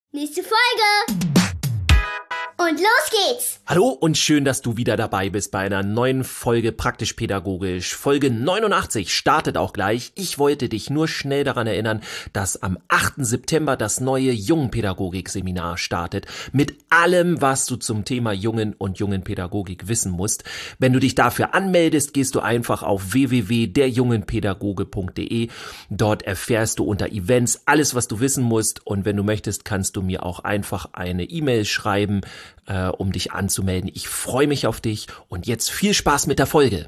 Nächste Folge! Und los geht's! Hallo und schön, dass du wieder dabei bist bei einer neuen Folge Praktisch Pädagogisch. Folge 89 startet auch gleich. Ich wollte dich nur schnell daran erinnern, dass am 8. September das neue Jungenpädagogik-Seminar startet. Mit allem, was du zum Thema Jungen und Jungenpädagogik wissen musst. Wenn du dich dafür anmeldest, gehst du einfach auf www.derjungenpädagoge.de. Dort erfährst du unter Events alles, was du wissen musst. Und wenn du möchtest, kannst du mir auch einfach eine E-Mail schreiben, um dich anzumelden. Ich freue mich auf dich und jetzt viel Spaß mit der Folge.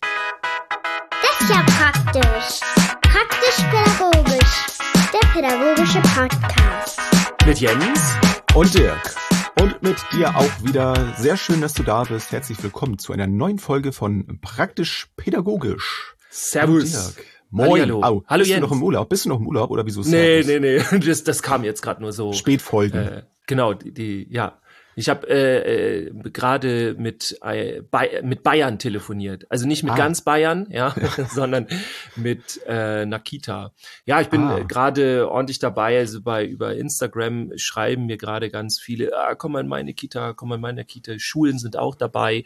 Das ist ja praktisch. Praktisch-pädagogisch. Der pädagogische Podcast. Mit Jens und Dirk. Und mit dir auch wieder. Sehr schön, dass du da bist. Herzlich willkommen zu einer neuen Folge von Praktisch-pädagogisch. Servus. Dirk. Moin. Hallo. Hallo. Hallo Bist Jens. du noch im Urlaub? Bist du noch im Urlaub oder wieso? Nee, Servus? das kam jetzt gerade nur so. Spätfolgen. Genau, ja. Ich habe gerade mit Bayern telefoniert. Also nicht mit ganz Bayern, ja, sondern mit einer Kita. Ja, ich bin gerade ordentlich dabei. Also über Instagram schreiben mir gerade ganz viele, komm mal in meine Kita, komm mal in meine Kita. Schulen sind auch dabei.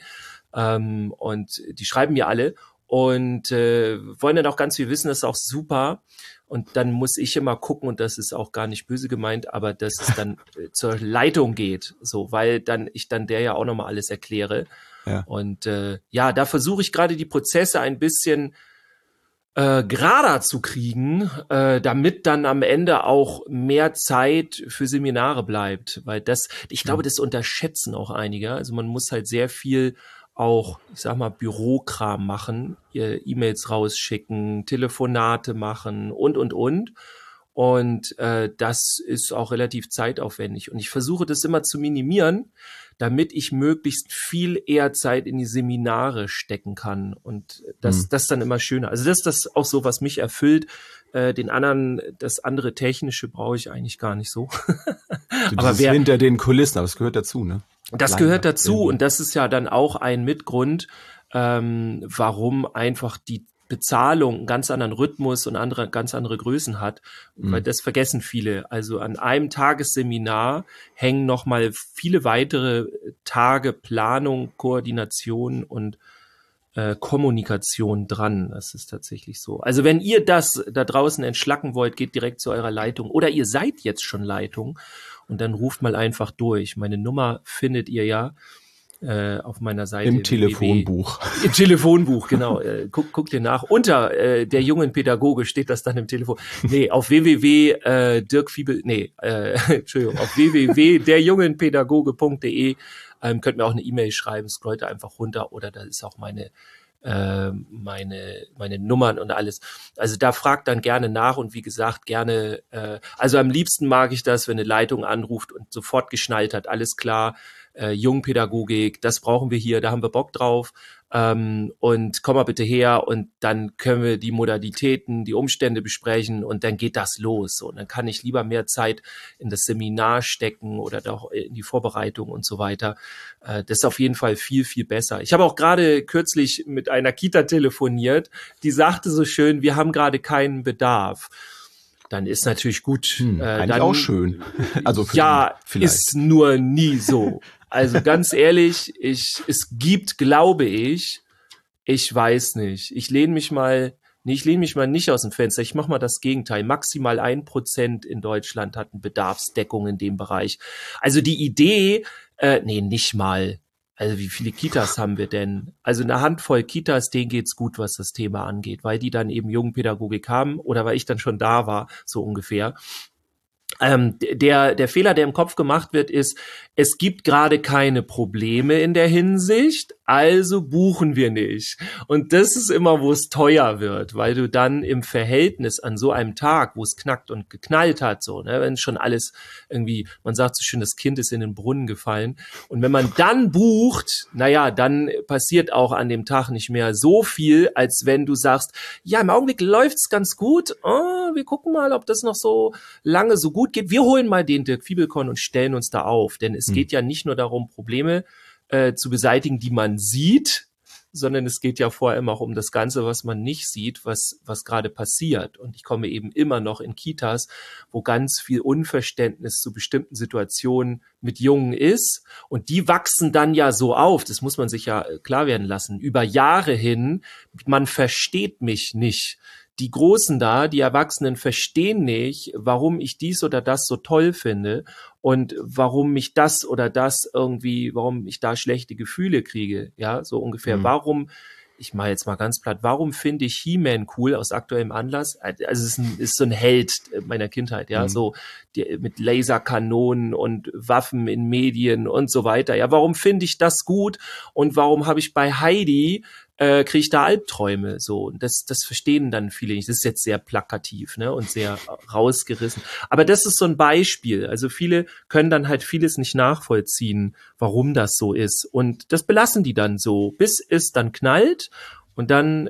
Und die schreiben mir alle und wollen dann auch ganz viel wissen. Das ist auch super. Und dann muss ich immer gucken, und das ist auch gar nicht böse gemeint, aber dass es dann zur Leitung geht, so, weil ich dann der ja auch nochmal alles erkläre. Ja. Und da versuche ich gerade die Prozesse ein bisschen gerader zu kriegen, damit dann am Ende auch mehr Zeit für Seminare bleibt, weil ich glaube, das unterschätzen auch einige. Also man muss halt sehr viel auch, ich sag mal, Bürokram machen, E-Mails rausschicken, Telefonate machen und. Und das ist auch relativ zeitaufwendig. Und ich versuche das immer zu minimieren, damit ich möglichst viel eher Zeit in die Seminare stecken kann. Und das ist dann immer schöner. Also das ist das auch so, was mich erfüllt. Das andere Technische brauche ich eigentlich gar nicht so. Aber hinter den Kulissen, aber das gehört dazu, ne? Das gehört dazu und das ist ja dann auch ein Mitgrund, warum einfach die Bezahlung einen ganz anderen Rhythmus und ganz andere Größen hat, weil das vergessen viele. Also an einem Tagesseminar hängen nochmal viele weitere Tage Planung, Koordination und Kommunikation dran. Das ist tatsächlich so. Also wenn ihr das da draußen entschlacken wollt, geht direkt zu eurer Leitung oder ihr seid jetzt schon Leitung und dann ruft mal einfach durch. Meine Nummer findet ihr ja auf meiner Seite. Im Telefonbuch. Im Telefonbuch, genau. Guckt ihr nach. Unter der jungen Pädagoge steht das dann im Telefon. Nee, auf auf www.derjungenpädagoge.de könnt mir auch eine E-Mail schreiben, scrollt einfach runter oder da ist auch meine Nummern und alles. Also da fragt dann gerne nach und wie gesagt, gerne, also am liebsten mag ich das, wenn eine Leitung anruft und sofort geschnallt hat, alles klar, Jungpädagogik, das brauchen wir hier, da haben wir Bock drauf und komm mal bitte her und dann können wir die Modalitäten, die Umstände besprechen und dann geht das los. Und dann kann ich lieber mehr Zeit in das Seminar stecken oder doch in die Vorbereitung und so weiter. Das ist auf jeden Fall viel, viel besser. Ich habe auch gerade kürzlich mit einer Kita telefoniert, die sagte so schön, wir haben gerade keinen Bedarf. Dann ist natürlich gut. Eigentlich dann, auch schön. Also ja, vielleicht. Ist nur nie so. Also ganz ehrlich, es gibt, glaube ich weiß nicht. Ich lehne mich mal nicht aus dem Fenster. Ich mache mal das Gegenteil. Maximal 1% in Deutschland hat eine Bedarfsdeckung in dem Bereich. Also die Idee, nicht mal. Also wie viele Kitas haben wir denn? Also eine Handvoll Kitas, denen geht's gut, was das Thema angeht, weil die dann eben Jugendpädagogik haben oder weil ich dann schon da war, so ungefähr. Der Fehler, der im Kopf gemacht wird, ist, es gibt gerade keine Probleme in der Hinsicht, also buchen wir nicht. Und das ist immer, wo es teuer wird, weil du dann im Verhältnis an so einem Tag, wo es knackt und geknallt hat, so, ne, wenn schon alles irgendwie, man sagt so schön, das Kind ist in den Brunnen gefallen. Und wenn man dann bucht, dann passiert auch an dem Tag nicht mehr so viel, als wenn du sagst, ja, im Augenblick läuft's ganz gut, wir gucken mal, ob das noch so lange so gut geht. Wir holen mal den Dirk Fiebelkorn und stellen uns da auf, denn es geht ja nicht nur darum, Probleme zu beseitigen, die man sieht, sondern es geht ja vor allem auch um das Ganze, was man nicht sieht, was gerade passiert. Und ich komme eben immer noch in Kitas, wo ganz viel Unverständnis zu bestimmten Situationen mit Jungen ist. Und die wachsen dann ja so auf, das muss man sich ja klar werden lassen, über Jahre hin, man versteht mich nicht. Die Großen da, die Erwachsenen verstehen nicht, warum ich dies oder das so toll finde und warum mich das oder das irgendwie, warum ich da schlechte Gefühle kriege, ja, so ungefähr. Warum, ich mache jetzt mal ganz platt, warum finde ich He-Man cool aus aktuellem Anlass? Also es ist so ein Held meiner Kindheit, ja, so mit Laserkanonen und Waffen in Medien und so weiter. Ja, warum finde ich das gut und warum habe ich bei Heidi kriege ich da Albträume, so. Und das verstehen dann viele nicht. Das ist jetzt sehr plakativ, ne, und sehr rausgerissen. Aber das ist so ein Beispiel. Also viele können dann halt vieles nicht nachvollziehen, warum das so ist. Und das belassen die dann so, bis es dann knallt. Und dann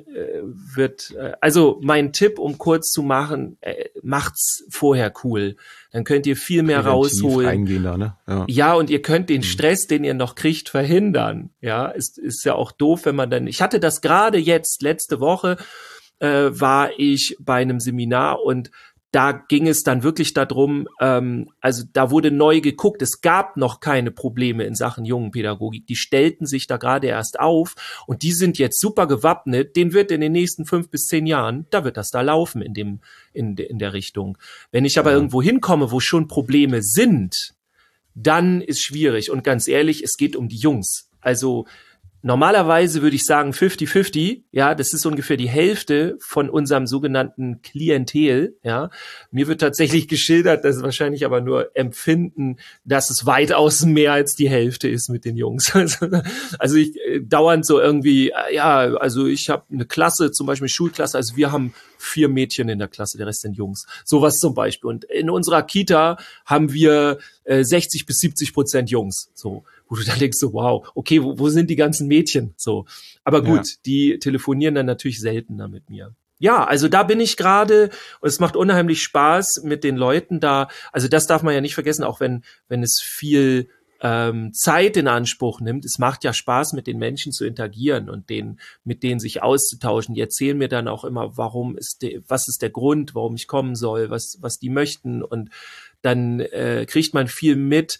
also mein Tipp, um kurz zu machen, macht's vorher cool. Dann könnt ihr viel mehr rausholen. Eingehen da, ne? Ja, und ihr könnt den Stress, den ihr noch kriegt, verhindern. Ja, ist ja auch doof, wenn man dann, ich hatte das gerade jetzt, letzte Woche, war ich bei einem Seminar und da ging es dann wirklich darum, also da wurde neu geguckt, es gab noch keine Probleme in Sachen Jungenpädagogik, die stellten sich da gerade erst auf und die sind jetzt super gewappnet, denen wird in den nächsten 5 bis 10 Jahren, da wird das da laufen in der Richtung. Wenn ich aber irgendwo hinkomme, wo schon Probleme sind, dann ist schwierig und ganz ehrlich, es geht um die Jungs. Also normalerweise würde ich sagen 50-50, ja, das ist ungefähr die Hälfte von unserem sogenannten Klientel, ja. Mir wird tatsächlich geschildert, das ist wahrscheinlich aber nur Empfinden, dass es weitaus mehr als die Hälfte ist mit den Jungs. Also ich dauernd so irgendwie, ja, also ich habe eine Klasse, zum Beispiel Schulklasse, also wir haben 4 Mädchen in der Klasse, der Rest sind Jungs. Sowas zum Beispiel. Und in unserer Kita haben wir 60-70% Jungs, so. Wo du dann denkst so, wow, okay, wo sind die ganzen Mädchen? So. Aber gut, die telefonieren dann natürlich seltener mit mir. Ja, also da bin ich gerade und es macht unheimlich Spaß mit den Leuten da. Also das darf man ja nicht vergessen, auch wenn es viel Zeit in Anspruch nimmt. Es macht ja Spaß, mit den Menschen zu interagieren und mit denen sich auszutauschen. Die erzählen mir dann auch immer, was ist der Grund, warum ich kommen soll, was die möchten. Und dann kriegt man viel mit,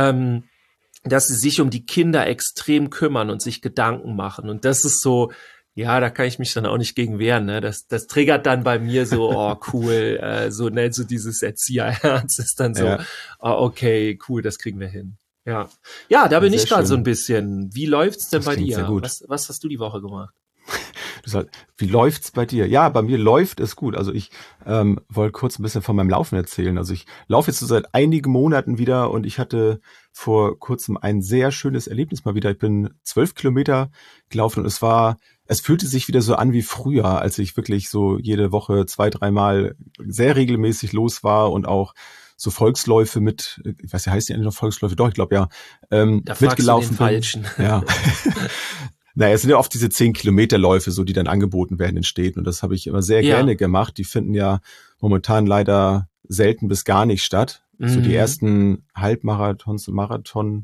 dass sie sich um die Kinder extrem kümmern und sich Gedanken machen. Und das ist so, ja, da kann ich mich dann auch nicht gegen wehren, ne? Das triggert dann bei mir so, oh cool, so dieses Erzieherherz ist dann so, oh, okay, cool, das kriegen wir hin. Ja, da bin ich gerade so ein bisschen. Wie läuft's denn bei dir? Was hast du die Woche gemacht? Wie läuft's bei dir? Ja, bei mir läuft es gut. Also ich wollte kurz ein bisschen von meinem Laufen erzählen. Also ich laufe jetzt so seit einigen Monaten wieder und ich hatte vor kurzem ein sehr schönes Erlebnis mal wieder. Ich bin 12 Kilometer gelaufen und es fühlte sich wieder so an wie früher, als ich wirklich so jede Woche 2-3 Mal sehr regelmäßig los war und auch so Volksläufe mit, ich weiß nicht, heißt die eigentlich noch Volksläufe? Doch, ich glaube ja, da mitgelaufen bin. Falschen. Ja. Naja, es sind ja oft diese 10-Kilometer-Läufe, so die dann angeboten werden in Städten. Und das habe ich immer sehr gerne gemacht. Die finden ja momentan leider selten bis gar nicht statt. So die ersten Halbmarathons und Marathons,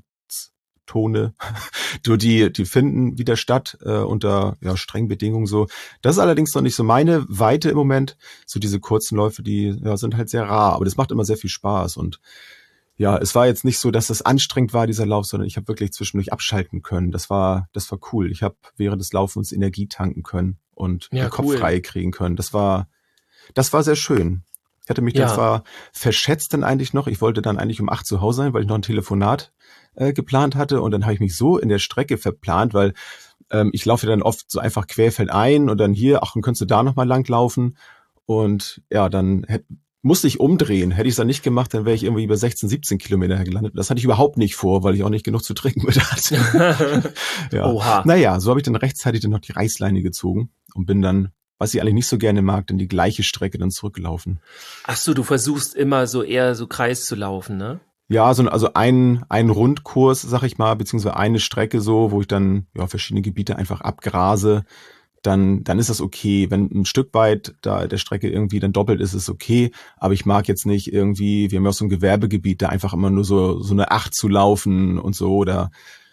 die finden wieder statt unter strengen Bedingungen so. Das ist allerdings noch nicht so meine Weite im Moment. So diese kurzen Läufe, die sind halt sehr rar. Aber das macht immer sehr viel Spaß und ja, es war jetzt nicht so, dass es anstrengend war, dieser Lauf, sondern ich habe wirklich zwischendurch abschalten können. Das war cool. Ich habe während des Laufens Energie tanken können und den Kopf frei kriegen können. Das war sehr schön. Ich hatte mich dann zwar verschätzt dann eigentlich noch. Ich wollte dann eigentlich um 8 zu Hause sein, weil ich noch ein Telefonat geplant hatte. Und dann habe ich mich so in der Strecke verplant, weil ich laufe dann oft so einfach querfeldein und dann hier, dann könntest du da nochmal lang laufen. Und ja, dann musste ich umdrehen. Hätte ich es dann nicht gemacht, dann wäre ich irgendwie über 16, 17 Kilometer gelandet. Das hatte ich überhaupt nicht vor, weil ich auch nicht genug zu trinken mit hatte. Oha. Naja, so habe ich dann rechtzeitig dann noch die Reißleine gezogen und bin dann, was ich eigentlich nicht so gerne mag, dann die gleiche Strecke dann zurückgelaufen. Ach so, du versuchst immer so eher so Kreis zu laufen, ne? Ja, also ein Rundkurs, sag ich mal, beziehungsweise eine Strecke so, wo ich dann verschiedene Gebiete einfach abgrase. Dann ist das okay. Wenn ein Stück weit da der Strecke irgendwie dann doppelt ist, ist okay. Aber ich mag jetzt nicht irgendwie, wir haben ja auch so ein Gewerbegebiet, da einfach immer nur so eine 8 zu laufen und so. Oder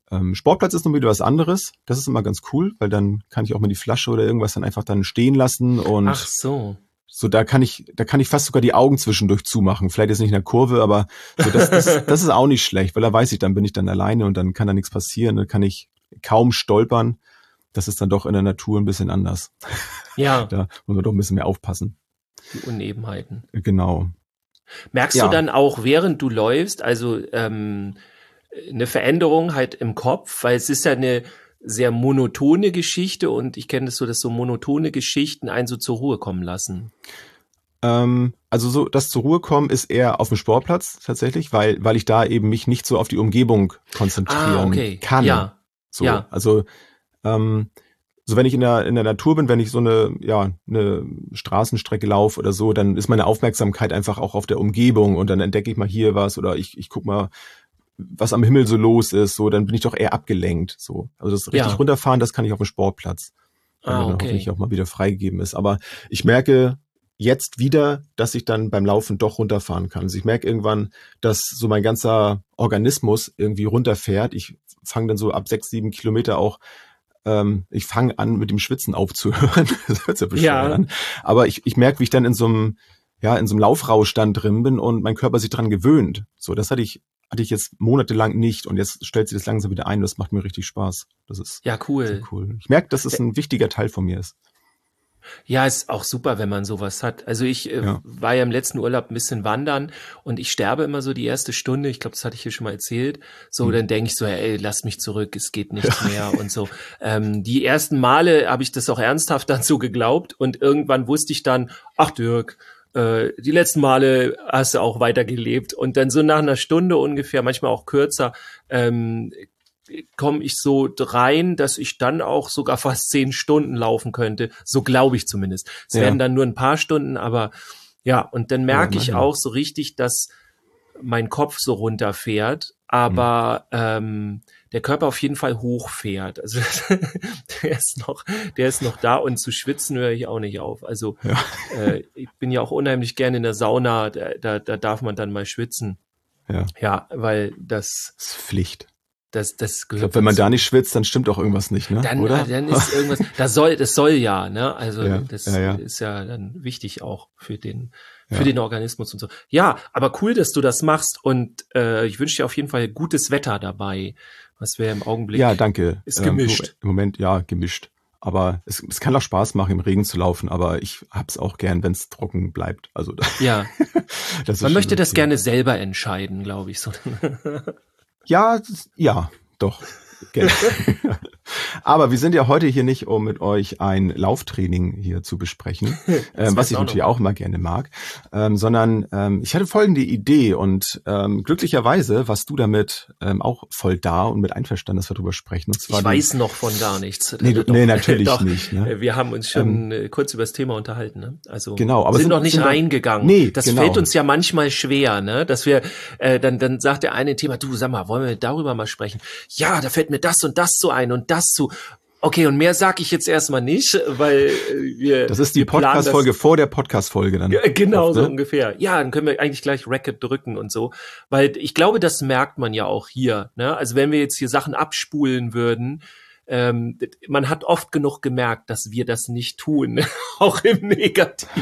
Sportplatz ist noch wieder was anderes. Das ist immer ganz cool, weil dann kann ich auch mal die Flasche oder irgendwas dann einfach dann stehen lassen und Ach so. so da kann ich fast sogar die Augen zwischendurch zumachen. Vielleicht jetzt nicht in der Kurve, aber so das ist auch nicht schlecht, weil da weiß ich, dann bin ich dann alleine und dann kann da nichts passieren, dann kann ich kaum stolpern. Das ist dann doch in der Natur ein bisschen anders. Ja. Da muss man doch ein bisschen mehr aufpassen. Die Unebenheiten. Genau. Merkst du dann auch, während du läufst, also eine Veränderung halt im Kopf, weil es ist ja eine sehr monotone Geschichte und ich kenne das so, dass so monotone Geschichten einen so zur Ruhe kommen lassen. Also so das zur Ruhe kommen ist eher auf dem Sportplatz tatsächlich, weil ich da eben mich nicht so auf die Umgebung konzentrieren kann. Ja. So, ja. Also so wenn ich in der Natur bin, wenn ich so eine Straßenstrecke laufe oder so, dann ist meine Aufmerksamkeit einfach auch auf der Umgebung und dann entdecke ich mal hier was oder ich guck mal, was am Himmel so los ist, so, dann bin ich doch eher abgelenkt, so. Also das richtig runterfahren, das kann ich auf dem Sportplatz, wenn dann hoffentlich auch mal wieder freigegeben ist. Aber ich merke jetzt wieder, dass ich dann beim Laufen doch runterfahren kann. Also ich merke irgendwann, dass so mein ganzer Organismus irgendwie runterfährt. Ich fange dann so ab 6, 7 Kilometer auch ich fange an, mit dem Schwitzen aufzuhören. Das hört sich ja bescheuert an. Aber ich merke, wie ich dann in so einem Laufrausch dann drin bin und mein Körper sich dran gewöhnt. So, das hatte ich jetzt monatelang nicht und jetzt stellt sich das langsam wieder ein. Das macht mir richtig Spaß. Das ist cool. Cool. Ich merke, dass es ein wichtiger Teil von mir ist. Ja, ist auch super, wenn man sowas hat. Also ich war ja im letzten Urlaub ein bisschen wandern und ich sterbe immer so die erste Stunde. Ich glaube, das hatte ich hier schon mal erzählt. So, dann denke ich so, ey, lass mich zurück, es geht nicht mehr und so. Die ersten Male habe ich das auch ernsthaft dann so geglaubt und irgendwann wusste ich dann, ach Dirk, die letzten Male hast du auch weitergelebt. Und dann so nach einer Stunde ungefähr, manchmal auch kürzer, komme ich so rein, dass ich dann auch sogar fast 10 Stunden laufen könnte. So glaube ich zumindest. Es werden dann nur ein paar Stunden, aber ja, und dann merke ich auch so richtig, dass mein Kopf so runterfährt, aber der Körper auf jeden Fall hochfährt. Also der ist noch da und zu schwitzen höre ich auch nicht auf. Also ich bin ja auch unheimlich gerne in der Sauna, da darf man dann mal schwitzen. Ja, weil das ist Pflicht. Das gehört. Ich glaube, wenn man da nicht schwitzt, dann stimmt auch irgendwas nicht, ne? Oder? Dann ist irgendwas. Das soll ja, ne? Also das ist ja dann wichtig auch für den Organismus und so. Ja, aber cool, dass du das machst und ich wünsche dir auf jeden Fall gutes Wetter dabei, was wir im Augenblick. Ja, danke. Ist gemischt. Im Moment gemischt. Aber es kann auch Spaß machen, im Regen zu laufen, aber ich hab's auch gern, wenn es trocken bleibt. Also man möchte das gerne selber entscheiden, glaube ich so. Ja, doch. Aber wir sind ja heute hier nicht, um mit euch ein Lauftraining hier zu besprechen, was ich natürlich auch immer gerne mag, sondern ich hatte folgende Idee und glücklicherweise warst du damit auch voll da und mit einverstanden, dass wir darüber sprechen. Und zwar ich weiß noch von gar nichts. Nee, natürlich nicht. Ne? Wir haben uns schon kurz über das Thema unterhalten. Ne? Also genau, aber sind noch nicht reingegangen. Nee, das fällt uns ja manchmal schwer, ne? Dass wir dann sagt der eine Thema, du sag mal, wollen wir darüber mal sprechen? Ja, da fällt mir das und das so ein und das zu. Okay, und mehr sag ich jetzt erstmal nicht, weil das ist die Podcast-Folge vor der Podcast-Folge dann. Genau, oft, ne? So ungefähr. Ja, dann können wir eigentlich gleich Record drücken und so. Weil ich glaube, das merkt man ja auch hier. Ne? Also wenn wir jetzt hier Sachen abspulen würden, man hat oft genug gemerkt, dass wir das nicht tun, auch im Negativen.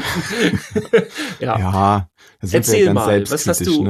Ja, erzähl mal, was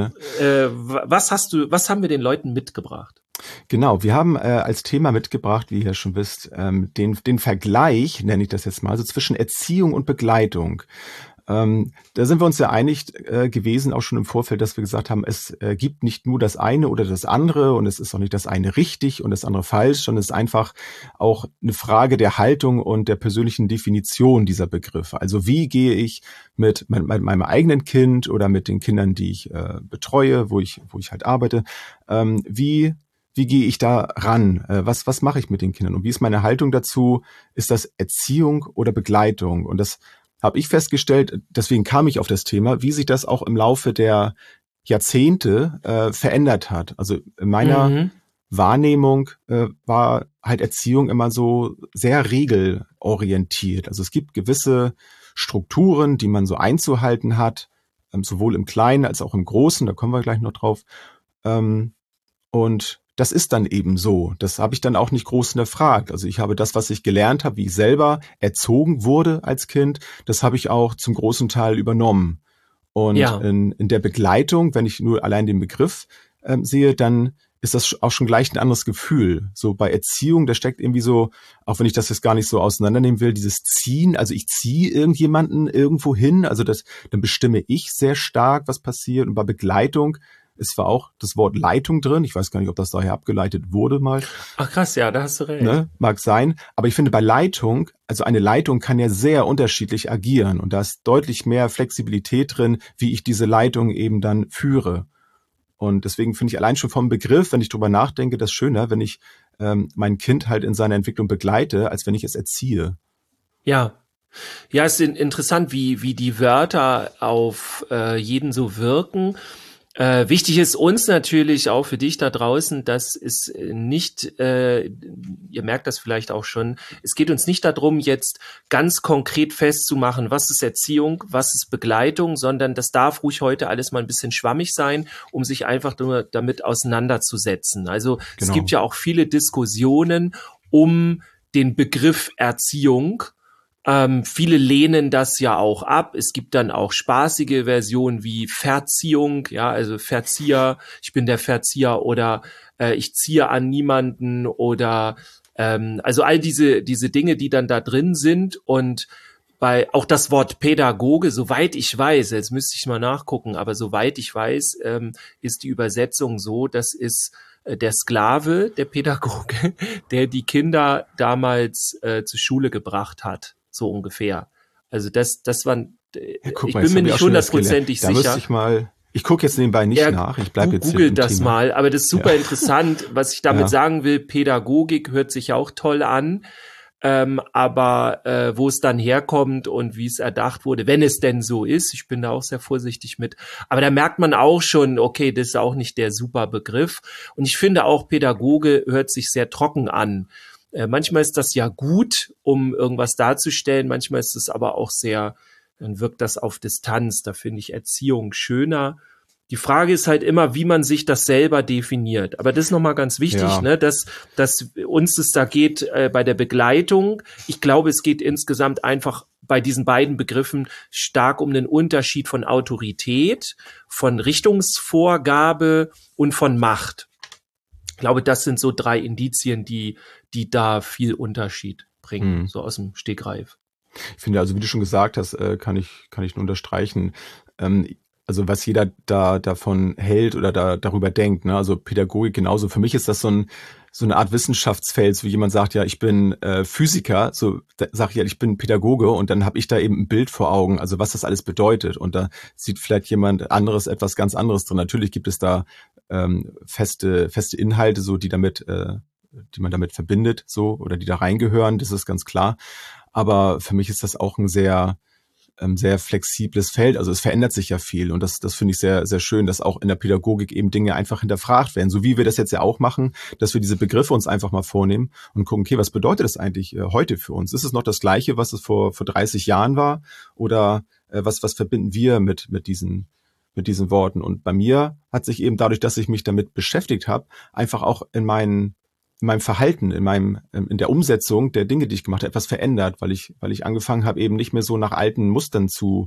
haben wir den Leuten mitgebracht? Genau, wir haben als Thema mitgebracht, wie ihr ja schon wisst, den Vergleich, nenne ich das jetzt mal, also zwischen Erziehung und Begleitung. Da sind wir uns ja einig gewesen, auch schon im Vorfeld, dass wir gesagt haben, es gibt nicht nur das eine oder das andere und es ist auch nicht das eine richtig und das andere falsch, sondern es ist einfach auch eine Frage der Haltung und der persönlichen Definition dieser Begriffe. Also wie gehe ich mit meinem eigenen Kind oder mit den Kindern, die ich betreue, wo ich halt arbeite, wie gehe ich da ran? Was mache ich mit den Kindern? Und wie ist meine Haltung dazu? Ist das Erziehung oder Begleitung? Und das habe ich festgestellt, deswegen kam ich auf das Thema, wie sich das auch im Laufe der Jahrzehnte verändert hat. Also in meiner Wahrnehmung war halt Erziehung immer so sehr regelorientiert. Also es gibt gewisse Strukturen, die man so einzuhalten hat, sowohl im Kleinen als auch im Großen, da kommen wir gleich noch drauf. Und das ist dann eben so. Das habe ich dann auch nicht groß hinterfragt. Also ich habe das, was ich gelernt habe, wie ich selber erzogen wurde als Kind, das habe ich auch zum großen Teil übernommen. Und Ja, in der Begleitung, wenn ich nur allein den Begriff sehe, dann ist das auch schon gleich ein anderes Gefühl. So bei Erziehung, da steckt irgendwie so, auch wenn ich das jetzt gar nicht so auseinandernehmen will, dieses Ziehen, also ich ziehe irgendjemanden irgendwo hin, also dann bestimme ich sehr stark, was passiert. Und bei Begleitung ist zwar auch das Wort Leitung drin, ich weiß gar nicht, ob das daher abgeleitet wurde mal, ach krass, ja, da hast du recht. ne, mag sein, aber ich finde bei Leitung, also eine Leitung kann ja sehr unterschiedlich agieren und da ist deutlich mehr Flexibilität drin, wie ich diese Leitung eben dann führe. Und deswegen finde ich allein schon vom Begriff, wenn ich drüber nachdenke, das schöner, wenn ich mein Kind halt in seiner Entwicklung begleite, als wenn ich es erziehe. Ja. Ja, es ist interessant, wie die Wörter auf jeden so wirken. Wichtig ist uns natürlich auch für dich da draußen, dass es nicht, ihr merkt das vielleicht auch schon, es geht uns nicht darum, jetzt ganz konkret festzumachen, was ist Erziehung, was ist Begleitung, sondern das darf ruhig heute alles mal ein bisschen schwammig sein, um sich einfach nur damit auseinanderzusetzen. Also es Genau. gibt ja auch viele Diskussionen um den Begriff Erziehung. Viele lehnen das ja auch ab. Es gibt dann auch spaßige Versionen wie Verziehung, ja, also Verzieher, ich bin der Verzieher oder ich ziehe an niemanden oder also all diese Dinge, die dann da drin sind und bei auch das Wort Pädagoge, soweit ich weiß, jetzt müsste ich mal nachgucken, aber soweit ich weiß, ist die Übersetzung so, das ist der Sklave, der Pädagoge, der die Kinder damals zur Schule gebracht hat. So ungefähr. Also das waren, Ja, guck ich mal, bin jetzt mir hab ich nicht auch schon was gelernt. hundertprozentig Da müsste sicher. ich mal, ich gucke jetzt nebenbei nicht Ja, nach, ich bleibe jetzt hier googelt im das Thema. mal, aber das ist super Ja. interessant. Was ich damit Ja. sagen will, Pädagogik hört sich auch toll an, aber wo es dann herkommt und wie es erdacht wurde, wenn es denn so ist, ich bin da auch sehr vorsichtig mit, aber da merkt man auch schon, okay, das ist auch nicht der super Begriff und ich finde auch, Pädagoge hört sich sehr trocken an. Manchmal ist das ja gut, um irgendwas darzustellen, manchmal ist es aber auch sehr, dann wirkt das auf Distanz, da finde ich Erziehung schöner. Die Frage ist halt immer, wie man sich das selber definiert. Aber das ist nochmal ganz wichtig, Ja. ne, dass uns es da geht bei der Begleitung. Ich glaube, es geht insgesamt einfach bei diesen beiden Begriffen stark um den Unterschied von Autorität, von Richtungsvorgabe und von Macht. Ich glaube, das sind so 3 Indizien, die da viel Unterschied bringen, so aus dem Stegreif. Ich finde, also wie du schon gesagt hast, kann ich nur unterstreichen. Also was jeder da davon hält oder darüber denkt, ne? Also Pädagogik genauso. Für mich ist das so eine Art Wissenschaftsfeld, so wie jemand sagt, ja, ich bin Physiker, so sage ich ja, ich bin Pädagoge und dann habe ich da eben ein Bild vor Augen, also was das alles bedeutet. Und da sieht vielleicht jemand anderes etwas ganz anderes drin. Natürlich gibt es da feste Inhalte, so die man damit verbindet, so oder die da reingehören, das ist ganz klar. Aber für mich ist das auch ein sehr flexibles Feld. Also es verändert sich ja viel und das finde ich sehr, sehr schön, dass auch in der Pädagogik eben Dinge einfach hinterfragt werden. So wie wir das jetzt ja auch machen, dass wir diese Begriffe uns einfach mal vornehmen und gucken, okay, was bedeutet das eigentlich heute für uns? Ist es noch das Gleiche, was es vor 30 Jahren war? Oder was verbinden wir mit diesen Worten? Und bei mir hat sich eben dadurch, dass ich mich damit beschäftigt habe, einfach auch in meinem Verhalten, in der Umsetzung der Dinge, die ich gemacht habe, etwas verändert, weil ich angefangen habe, eben nicht mehr so nach alten Mustern zu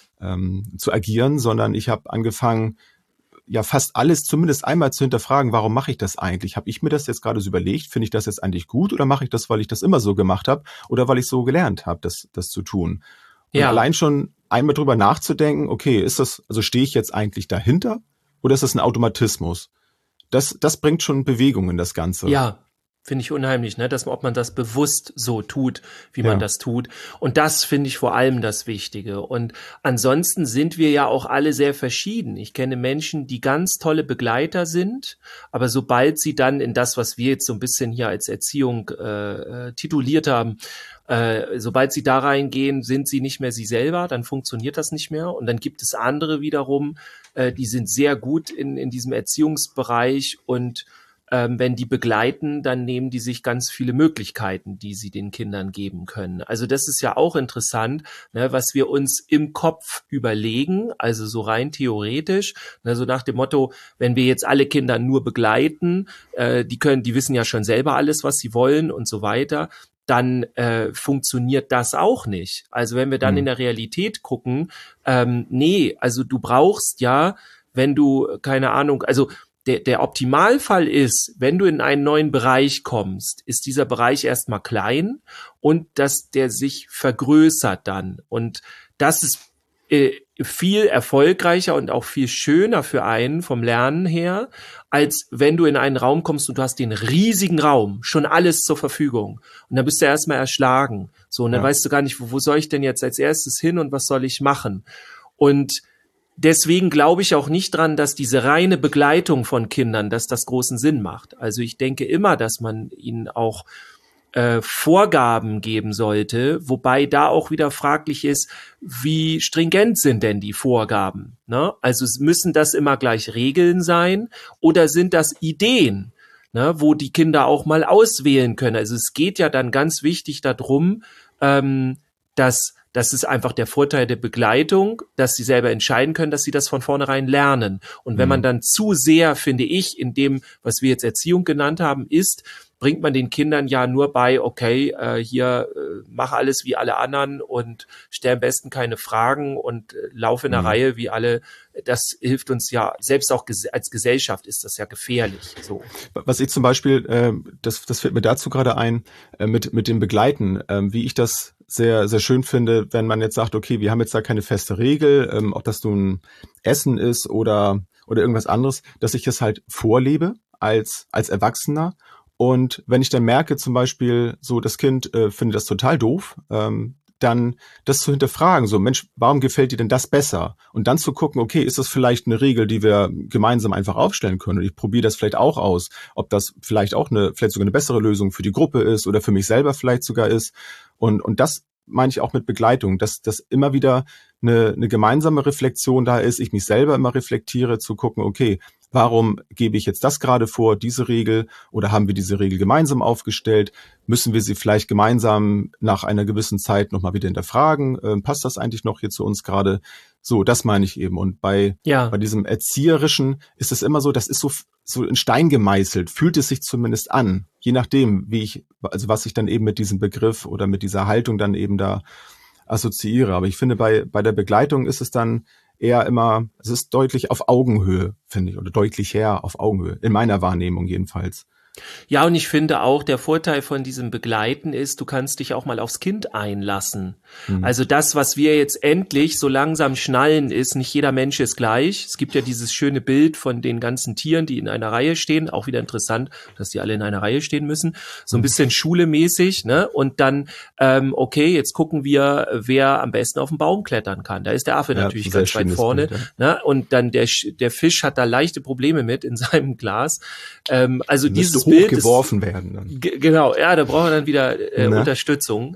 agieren, sondern ich habe angefangen, ja fast alles zumindest einmal zu hinterfragen, warum mache ich das eigentlich? Habe ich mir das jetzt gerade so überlegt? Finde ich das jetzt eigentlich gut oder mache ich das, weil ich das immer so gemacht habe oder weil ich so gelernt habe, das zu tun? Und allein schon einmal drüber nachzudenken, okay, also stehe ich jetzt eigentlich dahinter oder ist das ein Automatismus? Das bringt schon Bewegung in das Ganze. Ja, finde ich unheimlich, ne, ob man das bewusst so tut, wie man das tut. Und das finde ich vor allem das Wichtige. Und ansonsten sind wir ja auch alle sehr verschieden. Ich kenne Menschen, die ganz tolle Begleiter sind, aber sobald sie dann in das, was wir jetzt so ein bisschen hier als Erziehung tituliert haben, sobald sie da reingehen, sind sie nicht mehr sie selber, dann funktioniert das nicht mehr. Und dann gibt es andere wiederum, die sind sehr gut in diesem Erziehungsbereich und wenn die begleiten, dann nehmen die sich ganz viele Möglichkeiten, die sie den Kindern geben können. Also das ist ja auch interessant, ne, was wir uns im Kopf überlegen, also so rein theoretisch, ne, so nach dem Motto, wenn wir jetzt alle Kinder nur begleiten, die wissen ja schon selber alles, was sie wollen und so weiter, dann funktioniert das auch nicht. Also wenn wir dann in der Realität gucken, nee, also du brauchst ja, wenn du, keine Ahnung, also der Optimalfall ist, wenn du in einen neuen Bereich kommst, ist dieser Bereich erstmal klein und dass der sich vergrößert dann. Und das ist viel erfolgreicher und auch viel schöner für einen vom Lernen her, als wenn du in einen Raum kommst und du hast den riesigen Raum, schon alles zur Verfügung. Und dann bist du erstmal erschlagen. So, und dann weißt du gar nicht, wo soll ich denn jetzt als erstes hin und was soll ich machen? Und deswegen glaube ich auch nicht dran, dass diese reine Begleitung von Kindern, dass das großen Sinn macht. Also ich denke immer, dass man ihnen auch Vorgaben geben sollte, wobei da auch wieder fraglich ist, wie stringent sind denn die Vorgaben? Ne? Also müssen das immer gleich Regeln sein oder sind das Ideen, ne, wo die Kinder auch mal auswählen können? Also es geht ja dann ganz wichtig darum, dass das ist einfach der Vorteil der Begleitung, dass sie selber entscheiden können, dass sie das von vornherein lernen. Und wenn man dann zu sehr, finde ich, in dem, was wir jetzt Erziehung genannt haben, bringt man den Kindern ja nur bei, okay, mach alles wie alle anderen und stell am besten keine Fragen und lauf in der Reihe wie alle. Das hilft uns ja, selbst auch als Gesellschaft ist das ja gefährlich. So. Was ich zum Beispiel, das fällt mir dazu gerade ein, mit dem Begleiten, wie ich das sehr, sehr schön finde, wenn man jetzt sagt, okay, wir haben jetzt da keine feste Regel, ob das nun Essen ist oder irgendwas anderes, dass ich das halt vorlebe als Erwachsener. Und wenn ich dann merke, zum Beispiel, so das Kind findet das total doof, dann das zu hinterfragen, so Mensch, warum gefällt dir denn das besser? Und dann zu gucken, okay, ist das vielleicht eine Regel, die wir gemeinsam einfach aufstellen können? Und ich probiere das vielleicht auch aus, ob das vielleicht auch vielleicht sogar eine bessere Lösung für die Gruppe ist oder für mich selber vielleicht sogar ist. Und das meine ich auch mit Begleitung, dass immer wieder eine gemeinsame Reflexion da ist, ich mich selber immer reflektiere, zu gucken, okay, warum gebe ich jetzt das gerade vor, diese Regel, oder haben wir diese Regel gemeinsam aufgestellt? Müssen wir sie vielleicht gemeinsam nach einer gewissen Zeit nochmal wieder hinterfragen? Passt das eigentlich noch hier zu uns gerade? So, das meine ich eben. Und bei diesem Erzieherischen ist es immer so, das ist so in Stein gemeißelt, fühlt es sich zumindest an, je nachdem, was ich dann eben mit diesem Begriff oder mit dieser Haltung dann eben da assoziiere. Aber ich finde, bei der Begleitung ist es dann eher immer, es ist deutlich auf Augenhöhe, finde ich, oder deutlich her auf Augenhöhe, in meiner Wahrnehmung jedenfalls. Ja, und ich finde auch, der Vorteil von diesem Begleiten ist, du kannst dich auch mal aufs Kind einlassen. Also das, was wir jetzt endlich so langsam schnallen, ist, nicht jeder Mensch ist gleich. Es gibt ja dieses schöne Bild von den ganzen Tieren, die in einer Reihe stehen. Auch wieder interessant, dass die alle in einer Reihe stehen müssen. So ein bisschen schulemäßig, ne? Und dann, okay, jetzt gucken wir, wer am besten auf den Baum klettern kann. Da ist der Affe natürlich ganz weit vorne. Bild, ja. Ne? Und dann der Fisch hat da leichte Probleme mit in seinem Glas. Also dieses Bild hochgeworfen werden dann. Genau, ja, da brauchen wir dann wieder Unterstützung.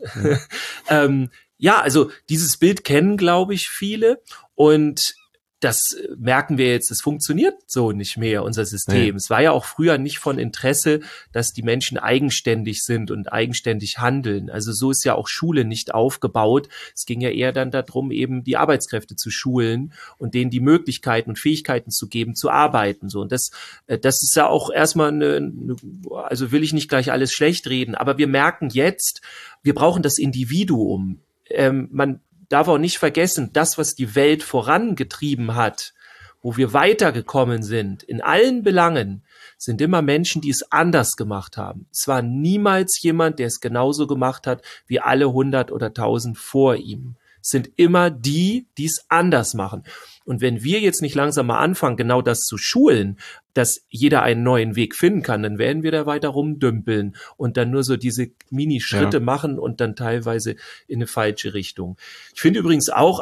Ja. Also dieses Bild kennen, glaube ich, viele, und das merken wir jetzt, es funktioniert so nicht mehr, unser System. Ja. Es war ja auch früher nicht von Interesse, dass die Menschen eigenständig sind und eigenständig handeln. Also so ist ja auch Schule nicht aufgebaut. Es ging ja eher dann darum, eben die Arbeitskräfte zu schulen und denen die Möglichkeiten und Fähigkeiten zu geben, zu arbeiten. So, und das ist ja auch erstmal also will ich nicht gleich alles schlecht reden, aber wir merken jetzt, wir brauchen das Individuum. Man darf auch nicht vergessen, das, was die Welt vorangetrieben hat, wo wir weitergekommen sind, in allen Belangen, sind immer Menschen, die es anders gemacht haben. Es war niemals jemand, der es genauso gemacht hat wie alle 100 oder 1000 vor ihm. Es sind immer die, die es anders machen. Und wenn wir jetzt nicht langsam mal anfangen, genau das zu schulen, dass jeder einen neuen Weg finden kann, dann werden wir da weiter rumdümpeln und dann nur so diese Mini-Schritte machen und dann teilweise in eine falsche Richtung. Ich finde übrigens auch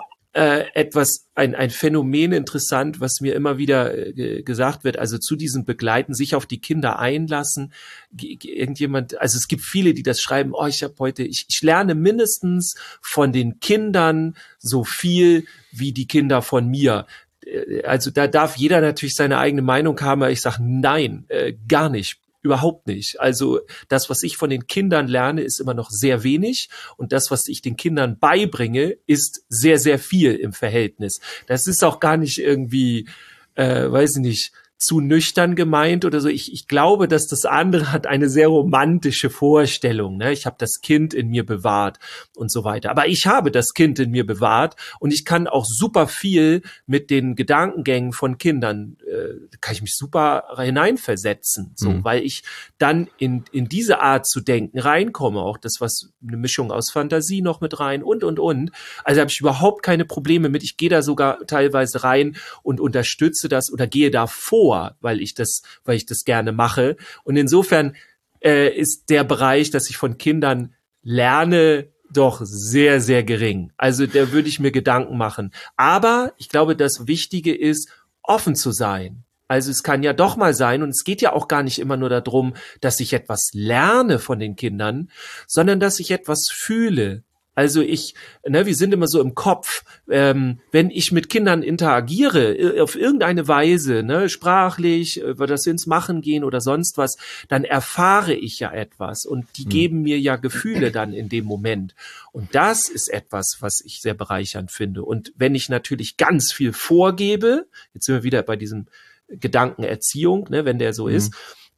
ein Phänomen interessant, was mir immer wieder gesagt wird, also zu diesem Begleiten, sich auf die Kinder einlassen. Irgendjemand, also es gibt viele, die das schreiben, ich lerne mindestens von den Kindern so viel wie die Kinder von mir. also da darf jeder natürlich seine eigene Meinung haben, aber ich sage nein, gar nicht. Überhaupt nicht. Also das, was ich von den Kindern lerne, ist immer noch sehr wenig und das, was ich den Kindern beibringe, ist sehr, sehr viel im Verhältnis. Das ist auch gar nicht irgendwie, weiß ich nicht, zu nüchtern gemeint oder so. Ich glaube, dass das andere hat eine sehr romantische Vorstellung. Ne? Ich habe das Kind in mir bewahrt und so weiter. Aber ich habe das Kind in mir bewahrt und ich kann auch super viel mit den Gedankengängen von Kindern, kann ich mich super hineinversetzen, so, weil ich dann in diese Art zu denken reinkomme. Auch das, was eine Mischung aus Fantasie noch mit rein und. Also habe ich überhaupt keine Probleme mit. Ich gehe da sogar teilweise rein und unterstütze das oder gehe da vor, weil ich das gerne mache. Und insofern ist der Bereich, dass ich von Kindern lerne, doch sehr, sehr gering. Also da würde ich mir Gedanken machen. Aber ich glaube, das Wichtige ist, offen zu sein. Also es kann ja doch mal sein, und es geht ja auch gar nicht immer nur darum, dass ich etwas lerne von den Kindern, sondern dass ich etwas fühle. Also wir sind immer so im Kopf, wenn ich mit Kindern interagiere, auf irgendeine Weise, sprachlich, dass sie ins Machen gehen oder sonst was, dann erfahre ich ja etwas und die geben mir ja Gefühle dann in dem Moment. Und das ist etwas, was ich sehr bereichernd finde. Und wenn ich natürlich ganz viel vorgebe, jetzt sind wir wieder bei diesem Gedankenerziehung, wenn der so ist,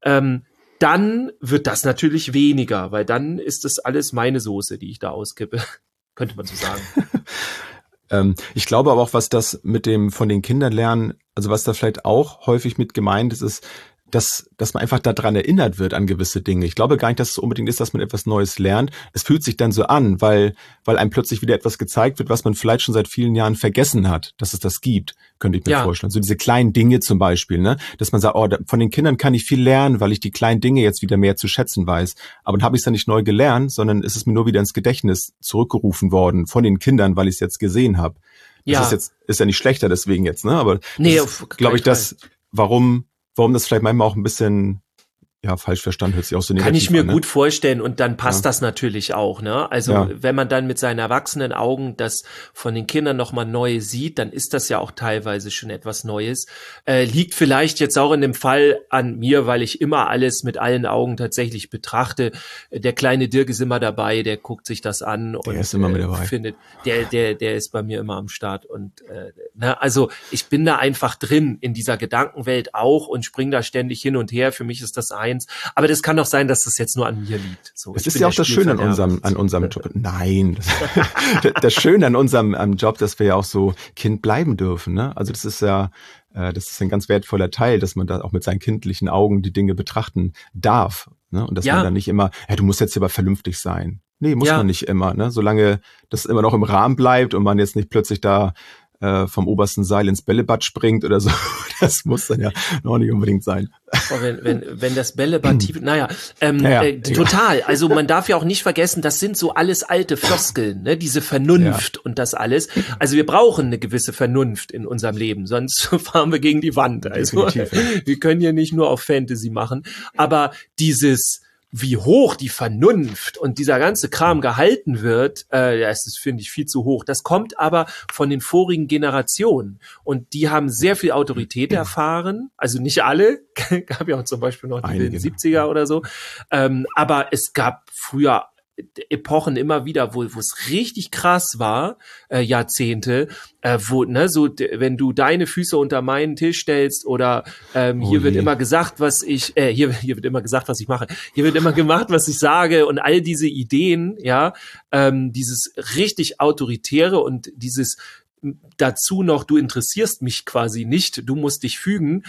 dann wird das natürlich weniger, weil dann ist das alles meine Soße, die ich da auskippe, könnte man so sagen. Ich glaube aber auch, was das mit dem von den Kindern lernen, also was da vielleicht auch häufig mit gemeint ist, dass man einfach daran erinnert wird an gewisse Dinge. Ich glaube gar nicht, dass es unbedingt ist, dass man etwas Neues lernt. Es fühlt sich dann so an, weil einem plötzlich wieder etwas gezeigt wird, was man vielleicht schon seit vielen Jahren vergessen hat, dass es das gibt, könnte ich mir vorstellen. So diese kleinen Dinge zum Beispiel, dass man sagt, von den Kindern kann ich viel lernen, weil ich die kleinen Dinge jetzt wieder mehr zu schätzen weiß. Aber dann habe ich es dann nicht neu gelernt, sondern ist es mir nur wieder ins Gedächtnis zurückgerufen worden von den Kindern, weil ich es jetzt gesehen habe. Das ist ja nicht schlechter deswegen jetzt, aber glaube ich, das, warum das vielleicht manchmal auch ein bisschen falsch verstanden, hört sich auch so negativ an. Kann ich mir gut vorstellen und dann passt das natürlich auch, Also wenn man dann mit seinen erwachsenen Augen das von den Kindern nochmal neu sieht, dann ist das ja auch teilweise schon etwas Neues. Liegt vielleicht jetzt auch in dem Fall an mir, weil ich immer alles mit allen Augen tatsächlich betrachte. Der kleine Dirk ist immer dabei, der guckt sich das an und ist immer mit dabei. Findet, der ist bei mir immer am Start und also ich bin da einfach drin in dieser Gedankenwelt auch und springe da ständig hin und her. Für mich ist das aber das kann doch sein, dass das jetzt nur an mir liegt. So, es ist ja auch das Schöne an unserem Job. Nein, das Schöne an unserem Job, dass wir ja auch so Kind bleiben dürfen. Also das ist ja ein ganz wertvoller Teil, dass man da auch mit seinen kindlichen Augen die Dinge betrachten darf. Und dass man dann nicht immer, du musst jetzt aber vernünftig sein. Nee, muss man nicht immer. Solange das immer noch im Rahmen bleibt und man jetzt nicht plötzlich da vom obersten Seil ins Bällebad springt oder so. Das muss dann ja noch nicht unbedingt sein. Oh, wenn das Bällebad tief, total. Also man darf ja auch nicht vergessen, das sind so alles alte Floskeln, diese Vernunft und das alles. Also wir brauchen eine gewisse Vernunft in unserem Leben, sonst fahren wir gegen die Wand. Also wir können ja nicht nur auf Fantasy machen, aber wie hoch die Vernunft und dieser ganze Kram gehalten wird, das ist, finde ich, viel zu hoch. Das kommt aber von den vorigen Generationen und die haben sehr viel Autorität erfahren. Also nicht alle, gab ja auch zum Beispiel noch die wilden 70er oder so, aber es gab früher Epochen immer wieder, wo es richtig krass war, Jahrzehnte, wenn du deine Füße unter meinen Tisch stellst oder hier wird immer gesagt, was ich mache, hier wird immer gemacht, was ich sage und all diese Ideen, dieses richtig Autoritäre und dieses dazu noch, du interessierst mich quasi nicht, du musst dich fügen,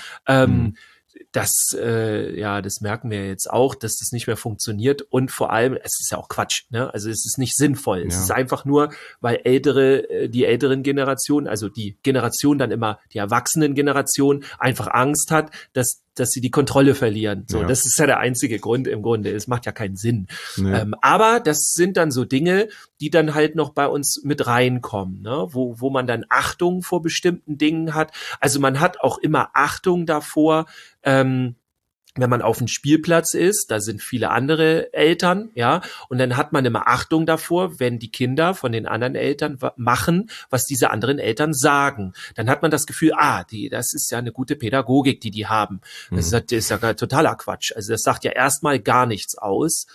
das merken wir jetzt auch, dass das nicht mehr funktioniert und vor allem, es ist ja auch Quatsch, also es ist nicht sinnvoll, es ist einfach nur, weil die älteren Generationen, also die Generation dann immer, die Erwachsenen-Generation einfach Angst hat, dass sie die Kontrolle verlieren. So, das ist ja der einzige Grund im Grunde. Es macht ja keinen Sinn. Nee. Aber das sind dann so Dinge, die dann halt noch bei uns mit reinkommen, wo man dann Achtung vor bestimmten Dingen hat. Also man hat auch immer Achtung davor, wenn man auf dem Spielplatz ist, da sind viele andere Eltern, ja, und dann hat man immer Achtung davor, wenn die Kinder von den anderen Eltern machen, was diese anderen Eltern sagen. Dann hat man das Gefühl, das ist ja eine gute Pädagogik, die haben. Das ist ja totaler Quatsch. Also das sagt ja erstmal gar nichts aus.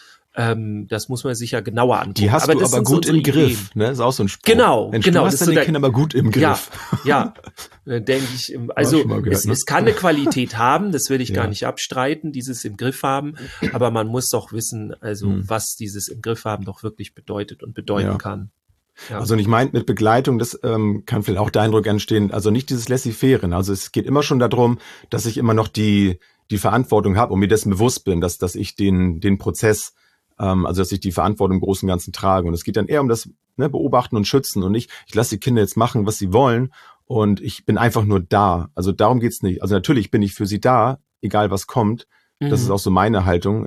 Das muss man sich ja genauer angucken. Die hast du aber gut im Griff, ne? Das ist auch so ein Spruch. Genau. Du hast deine Kinder aber gut im Griff. Ja, denke ich. Also gehört, es kann eine Qualität haben, das will ich gar nicht abstreiten, dieses im Griff haben, aber man muss doch wissen, was dieses im Griff haben doch wirklich bedeutet und bedeuten kann. Ja. Also ich meine mit Begleitung, das kann vielleicht auch der Eindruck entstehen, also nicht dieses Laissez-faire. Also es geht immer schon darum, dass ich immer noch die Verantwortung habe und mir dessen bewusst bin, dass ich den Prozess, also dass ich die Verantwortung im Großen und Ganzen trage. Und es geht dann eher um das Beobachten und Schützen und nicht, ich lasse die Kinder jetzt machen, was sie wollen und ich bin einfach nur da. Also darum geht's nicht. Also natürlich bin ich für sie da, egal was kommt. Das ist auch so meine Haltung.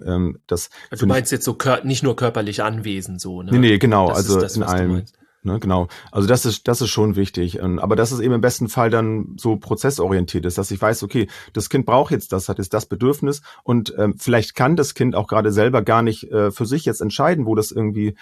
Du meinst jetzt so nicht nur körperlich anwesend, so, ne? Nee, genau. Das also das, in allem. Ne, genau. Also das ist schon wichtig. Aber dass es eben im besten Fall dann so prozessorientiert ist, dass ich weiß, okay, das Kind braucht jetzt das, hat jetzt das Bedürfnis und vielleicht kann das Kind auch gerade selber gar nicht für sich jetzt entscheiden, wo das irgendwie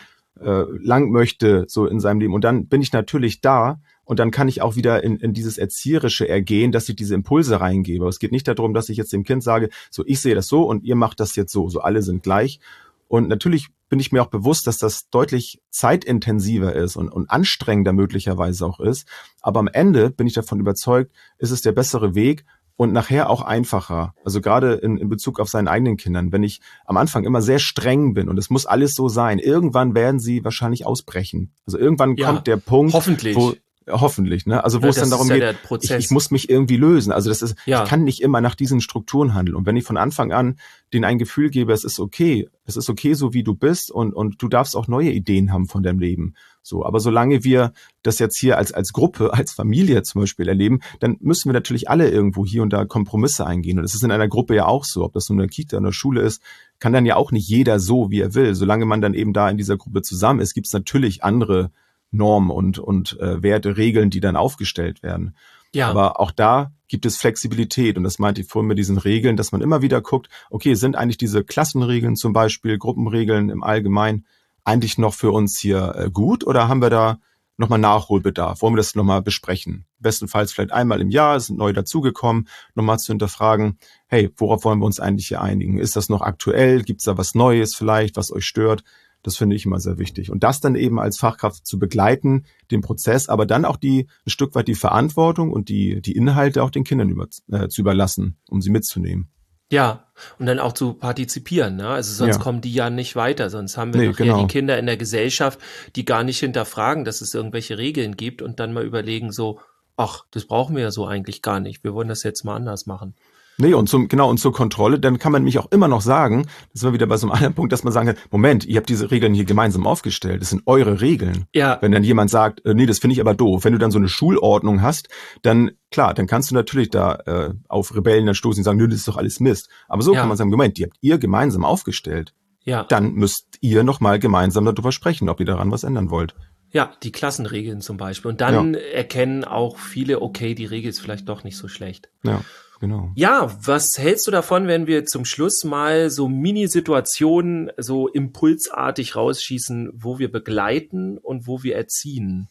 lang möchte, so in seinem Leben. Und dann bin ich natürlich da und dann kann ich auch wieder in dieses Erzieherische ergehen, dass ich diese Impulse reingebe. Es geht nicht darum, dass ich jetzt dem Kind sage, so ich sehe das so und ihr macht das jetzt so alle sind gleich. Und natürlich bin ich mir auch bewusst, dass das deutlich zeitintensiver ist und anstrengender möglicherweise auch ist. Aber am Ende bin ich davon überzeugt, ist es der bessere Weg und nachher auch einfacher. Also gerade in Bezug auf seinen eigenen Kindern. Wenn ich am Anfang immer sehr streng bin und es muss alles so sein, irgendwann werden sie wahrscheinlich ausbrechen. Also irgendwann kommt der Punkt, hoffentlich, ne? Also wo es dann darum geht, ich muss mich irgendwie lösen. Also das ist, ich kann nicht immer nach diesen Strukturen handeln. Und wenn ich von Anfang an denen ein Gefühl gebe, es ist okay so wie du bist und du darfst auch neue Ideen haben von deinem Leben. So, aber solange wir das jetzt hier als Gruppe, als Familie zum Beispiel erleben, dann müssen wir natürlich alle irgendwo hier und da Kompromisse eingehen. Und das ist in einer Gruppe ja auch so, ob das nun in der Kita oder in der Schule ist, kann dann ja auch nicht jeder so, wie er will. Solange man dann eben da in dieser Gruppe zusammen ist, gibt es natürlich andere Normen und Werte, Regeln, die dann aufgestellt werden. Ja. Aber auch da gibt es Flexibilität und das meinte ich vorhin mit diesen Regeln, dass man immer wieder guckt, okay, sind eigentlich diese Klassenregeln zum Beispiel, Gruppenregeln im Allgemeinen eigentlich noch für uns hier gut oder haben wir da nochmal Nachholbedarf? Wollen wir das nochmal besprechen? Bestenfalls vielleicht einmal im Jahr, es sind neu dazugekommen, nochmal zu hinterfragen, hey, worauf wollen wir uns eigentlich hier einigen? Ist das noch aktuell? Gibt es da was Neues vielleicht, was euch stört? Das finde ich immer sehr wichtig. Und das dann eben als Fachkraft zu begleiten, den Prozess, aber dann auch ein Stück weit die Verantwortung und die Inhalte auch den Kindern zu überlassen, um sie mitzunehmen. Ja, und dann auch zu partizipieren, ne? Also sonst kommen die ja nicht weiter, sonst haben wir die Kinder in der Gesellschaft, die gar nicht hinterfragen, dass es irgendwelche Regeln gibt und dann mal überlegen so, ach, das brauchen wir ja so eigentlich gar nicht, wir wollen das jetzt mal anders machen. Nee, und zur Kontrolle, dann kann man mich auch immer noch sagen, das sind wir wieder bei so einem anderen Punkt, dass man sagen kann, Moment, ihr habt diese Regeln hier gemeinsam aufgestellt, das sind eure Regeln. Ja. Wenn dann jemand sagt, nee, das finde ich aber doof. Wenn du dann so eine Schulordnung hast, dann, klar, dann kannst du natürlich da auf Rebellen dann stoßen und sagen, nö, das ist doch alles Mist. Aber so kann man sagen, Moment, die habt ihr gemeinsam aufgestellt. Ja. Dann müsst ihr nochmal gemeinsam darüber sprechen, ob ihr daran was ändern wollt. Ja, die Klassenregeln zum Beispiel. Und dann erkennen auch viele, okay, die Regel ist vielleicht doch nicht so schlecht. Ja. Genau. Ja, was hältst du davon, wenn wir zum Schluss mal so Mini-Situationen so impulsartig rausschießen, wo wir begleiten und wo wir erziehen?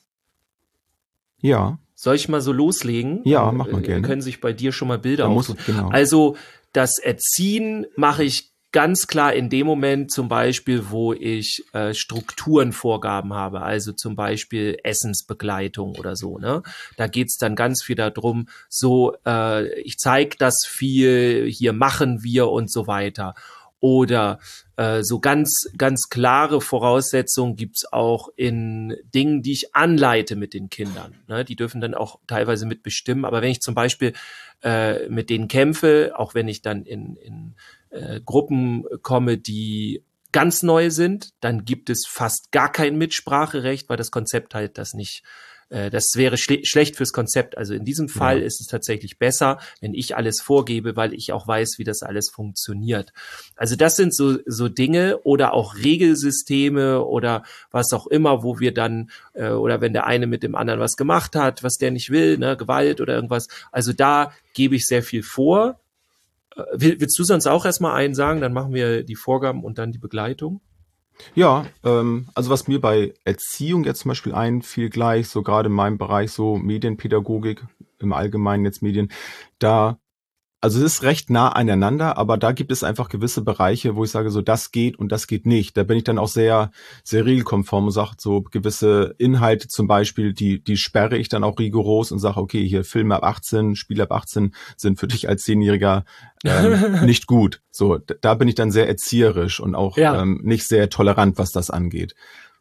Ja. Soll ich mal so loslegen? Ja, mach mal gerne. Können sich bei dir schon mal Bilder aussuchen. Genau. Also das Erziehen mache ich ganz klar in dem Moment zum Beispiel, wo ich Strukturenvorgaben habe, also zum Beispiel Essensbegleitung oder so, ne? Da geht's dann ganz viel darum, so ich zeige das viel, hier machen wir und so weiter. Oder so ganz klare Voraussetzungen gibt's auch in Dingen, die ich anleite mit den Kindern. Ne? Die dürfen dann auch teilweise mitbestimmen. Aber wenn ich zum Beispiel mit denen kämpfe, auch wenn ich dann in Gruppen komme, die ganz neu sind, dann gibt es fast gar kein Mitspracherecht, weil das Konzept halt das nicht, das wäre schlecht fürs Konzept. Also in diesem Fall ist es tatsächlich besser, wenn ich alles vorgebe, weil ich auch weiß, wie das alles funktioniert. Also das sind so Dinge oder auch Regelsysteme oder was auch immer, wo wir dann, oder wenn der eine mit dem anderen was gemacht hat, was der nicht will, ne, Gewalt oder irgendwas. Also da gebe ich sehr viel vor. Willst du sonst auch erstmal einen sagen? Dann machen wir die Vorgaben und dann die Begleitung. Ja, also was mir bei Erziehung jetzt zum Beispiel einfiel gleich, so gerade in meinem Bereich so Medienpädagogik, im Allgemeinen jetzt Medien, also es ist recht nah aneinander, aber da gibt es einfach gewisse Bereiche, wo ich sage, so das geht und das geht nicht. Da bin ich dann auch sehr, sehr regelkonform und sage, so gewisse Inhalte zum Beispiel, die sperre ich dann auch rigoros und sage, okay, hier Filme ab 18, Spiele ab 18 sind für dich als 10-Jähriger nicht gut. So, da bin ich dann sehr erzieherisch und auch nicht sehr tolerant, was das angeht.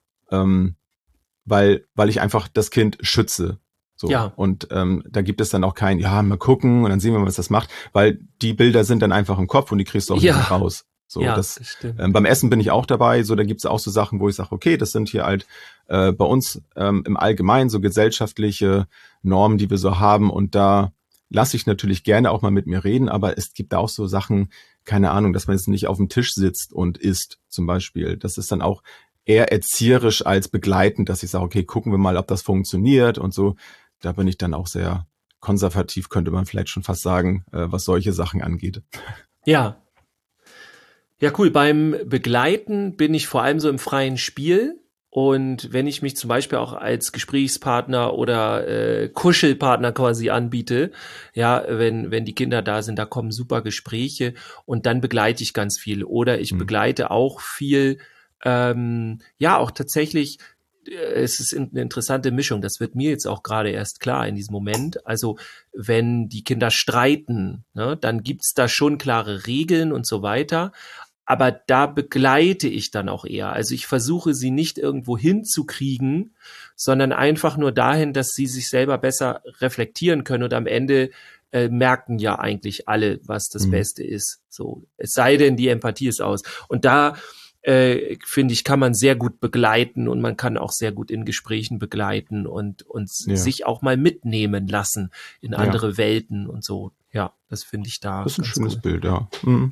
Weil ich einfach das Kind schütze. So. Ja. Und da gibt es dann auch kein, mal gucken und dann sehen wir mal, was das macht, weil die Bilder sind dann einfach im Kopf und die kriegst du auch nicht mehr raus. So, das stimmt. Beim Essen bin ich auch dabei, so da gibt's auch so Sachen, wo ich sage, okay, das sind hier halt bei uns im Allgemeinen so gesellschaftliche Normen, die wir so haben und da lasse ich natürlich gerne auch mal mit mir reden, aber es gibt auch so Sachen, keine Ahnung, dass man jetzt nicht auf dem Tisch sitzt und isst zum Beispiel. Das ist dann auch eher erzieherisch als begleitend, dass ich sage, okay, gucken wir mal, ob das funktioniert und so. Da bin ich dann auch sehr konservativ, könnte man vielleicht schon fast sagen, was solche Sachen angeht. Ja. Ja, cool. Beim Begleiten bin ich vor allem so im freien Spiel. Und wenn ich mich zum Beispiel auch als Gesprächspartner oder Kuschelpartner quasi anbiete, ja, wenn die Kinder da sind, da kommen super Gespräche und dann begleite ich ganz viel. Oder ich begleite auch viel, auch tatsächlich. Es ist eine interessante Mischung. Das wird mir jetzt auch gerade erst klar in diesem Moment. Also wenn die Kinder streiten, ne, dann gibt's da schon klare Regeln und so weiter. Aber da begleite ich dann auch eher. Also ich versuche sie nicht irgendwo hinzukriegen, sondern einfach nur dahin, dass sie sich selber besser reflektieren können. Und am Ende merken ja eigentlich alle, was das Beste ist. So, es sei denn, die Empathie ist aus. Und da finde ich, kann man sehr gut begleiten und man kann auch sehr gut in Gesprächen begleiten und sich auch mal mitnehmen lassen in andere Welten und so. Ja, das finde ich da. Das ist ein schönes Bild, ja.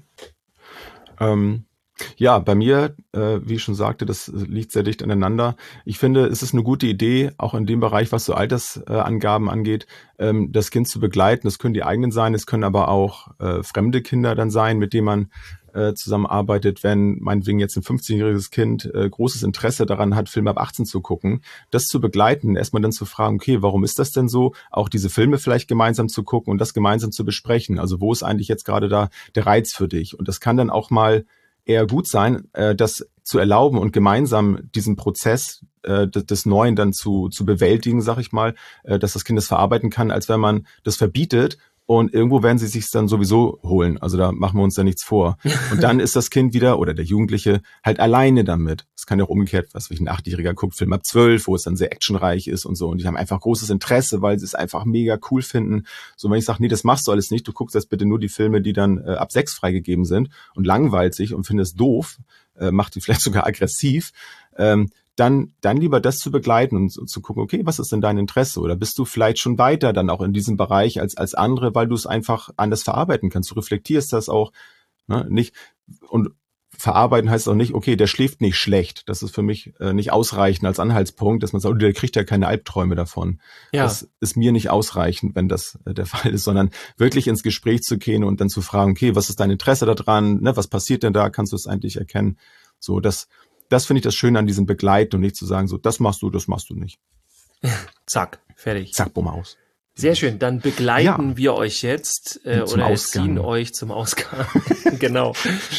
Ja, bei mir, wie ich schon sagte, das liegt sehr dicht aneinander. Ich finde, es ist eine gute Idee, auch in dem Bereich, was so Altersangaben angeht, das Kind zu begleiten. Das können die eigenen sein, es können aber auch fremde Kinder dann sein, mit denen man zusammenarbeitet, wenn meinetwegen jetzt ein 15-jähriges Kind großes Interesse daran hat, Filme ab 18 zu gucken, das zu begleiten, erstmal dann zu fragen, okay, warum ist das denn so? Auch diese Filme vielleicht gemeinsam zu gucken und das gemeinsam zu besprechen. Also wo ist eigentlich jetzt gerade da der Reiz für dich? Und das kann dann auch mal eher gut sein, das zu erlauben und gemeinsam diesen Prozess des Neuen dann zu bewältigen, sag ich mal, dass das Kind das verarbeiten kann, als wenn man das verbietet. Und irgendwo werden sie sich dann sowieso holen. Also da machen wir uns ja nichts vor. Und dann ist das Kind wieder oder der Jugendliche halt alleine damit. Es kann ja auch umgekehrt, was ein 8-Jähriger guckt, Film ab 12, wo es dann sehr actionreich ist und so. Und die haben einfach großes Interesse, weil sie es einfach mega cool finden. So, wenn ich sage, nee, das machst du alles nicht. Du guckst jetzt bitte nur die Filme, die dann ab 6 freigegeben sind und langweilt sich und findest doof, macht die vielleicht sogar aggressiv. Dann lieber das zu begleiten und zu gucken, okay, was ist denn dein Interesse? Oder bist du vielleicht schon weiter dann auch in diesem Bereich als andere, weil du es einfach anders verarbeiten kannst. Du reflektierst das auch, ne, nicht. Und verarbeiten heißt auch nicht, okay, der schläft nicht schlecht. Das ist für mich nicht ausreichend als Anhaltspunkt, dass man sagt, der kriegt ja keine Albträume davon. Ja. Das ist mir nicht ausreichend, wenn das der Fall ist, sondern wirklich ins Gespräch zu gehen und dann zu fragen, okay, was ist dein Interesse daran? Ne, was passiert denn da? Kannst du es eigentlich erkennen? So, das finde ich das Schöne an diesem Begleiten und nicht zu sagen, so, das machst du nicht. Zack, fertig. Zack, bumm, aus. Sehr schön, dann begleiten wir euch jetzt oder erziehen euch zum Ausgang. Genau.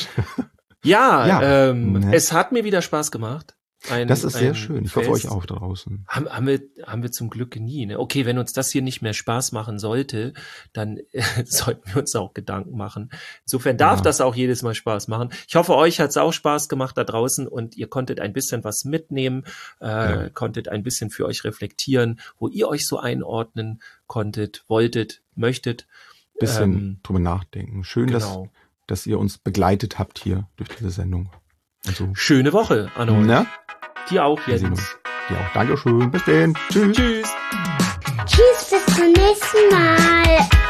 Es hat mir wieder Spaß gemacht. Das ist sehr schön. Ich hoffe, euch auch draußen. Haben wir zum Glück nie. Ne? Okay, wenn uns das hier nicht mehr Spaß machen sollte, dann sollten wir uns auch Gedanken machen. Insofern darf das auch jedes Mal Spaß machen. Ich hoffe, euch hat es auch Spaß gemacht da draußen und ihr konntet ein bisschen was mitnehmen, konntet ein bisschen für euch reflektieren, wo ihr euch so einordnen konntet, wolltet, möchtet. Bisschen drüber nachdenken. Schön, dass ihr uns begleitet habt hier durch diese Sendung. Also, schöne Woche an euch. Na? Dir auch, Jens. Dir auch. Dankeschön. Bis dann. Tschüss. Tschüss. Tschüss, bis zum nächsten Mal.